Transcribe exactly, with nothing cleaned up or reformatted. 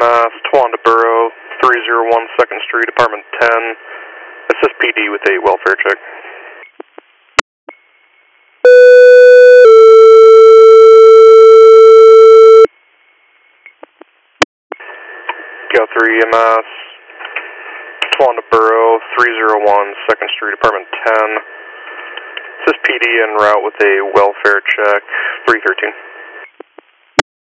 S, Towanda Borough, three oh one second Street, Apartment ten. Assist P D with a welfare check. Go three E M S, Towanda Borough, three oh one second Street, Apartment ten. Assist P D en route with a welfare check, three thirteen.